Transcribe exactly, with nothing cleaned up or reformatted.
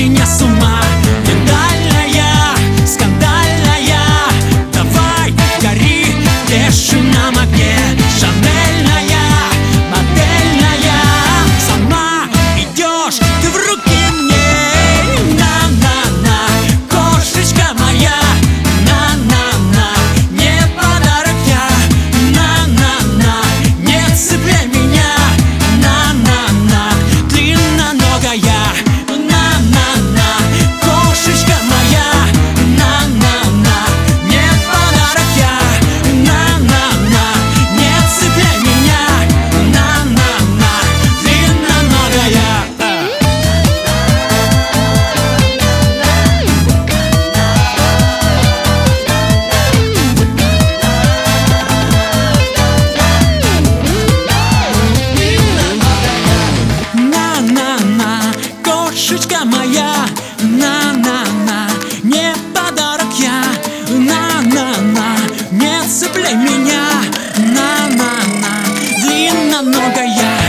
меня с ума. Миндальная, скандальная, давай, гори, леший на огне. Шанельная, модельная, сама идешь ты в руки мне. На-на-на, кошечка моя, на-на-на, не подарок я. На-на-на, не цепляй меня. На-на-на, длинноногая. На-на-на, кошечка моя. На-на-на, не подарок я. На-на-на, не цепляй меня. На-на-на, длинноногая. На-на-на, кошечка моя. На-на-на, не подарок я. На-на-на, не цепляй меня. На-на-на, длинноногая.